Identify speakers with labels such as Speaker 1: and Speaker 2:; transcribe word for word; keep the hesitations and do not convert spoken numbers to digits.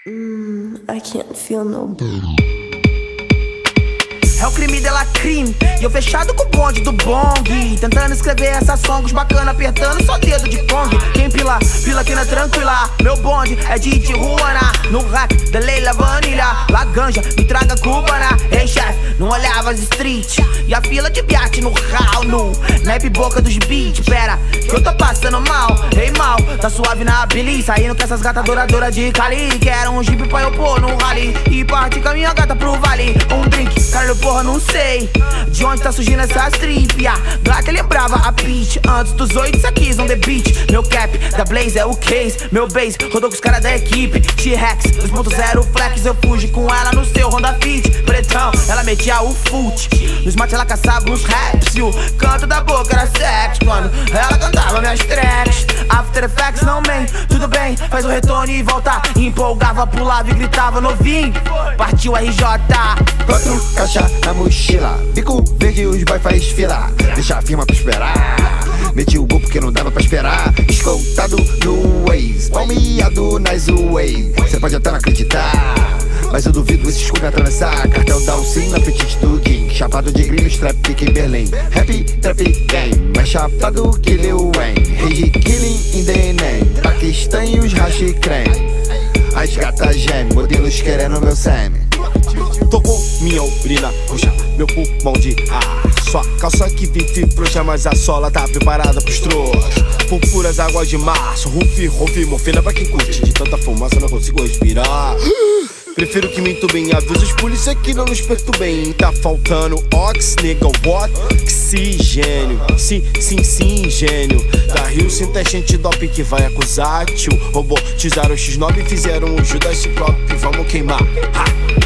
Speaker 1: Mm, I can't feel no.
Speaker 2: É o crime dela crime, e eu fechado com o bonde do bong, tentando escrever essas songs bacana, apertando só dedo de Kong. Quem pila, pila aqui na tranquila. Meu bonde é de Tijuana, no rack da Leila Vanilha. La ganja, me traga cubana. Ei chefe, não olhava as street, e a fila de biate no hall, no nap boca dos beats. Pera, que eu tô passando mal, ei mal, tá suave na Billy, saindo com essas gatas adoradoras de Cali. Quero um jeep pra eu pôr no rally e partir com a minha gata pro vale. Um drink, Carlos, porra, não sei de onde tá surgindo essa strip. A gata lembrava a Peach antes dos oito saques on the beach. Meu cap da Blaze é o case, meu base rodou com os caras da equipe. T-Rex dois ponto zero flex, eu fugi com ela no seu Honda Fit. Pretão, ela metia o foot, nos mate ela caçava os raps, e o canto da boca era sexo quando ela cantava minhas tracks. After Effects não man, tudo bem, faz o retorno e volta. Empolgava, pulava e gritava novinho, partiu R J.
Speaker 3: Quatro caixa na mochila, bico verde os boy faz fila, deixa a firma pra esperar. Meti o gol porque não dava pra esperar. Escoltado no Waze, palmeado nas Way. Cê pode até não acreditar, mas eu duvido esse escudo atravessar. Cartel da Alcina, apetite do King, chapado de grilhos, trap pique Berlim. Rap, trap game, mais chapado que Lil Wayne. Rage killing in the name, Paquistão e os hashi creme. As gatas gêmeas, modelos querendo meu sêmen.
Speaker 4: Tocou minha urina, puxa meu pulmão de ar. Sua calça que vive frouxa, mas a sola tá preparada pros trouxas. Purpuras águas de março, rufi, rufi, morfina pra quem curte. De tanta fumaça não consigo respirar. Prefiro que me entubem, avisa os polícia que não nos perturbem. Tá faltando ox, nigga, what? Oxigênio, sim, sim, sim, gênio. Da Rio sem teste antidoping que vai acusar, tio. Robotizaram o X nove e fizeram o Judas Ciclope, vamos queimar, ha!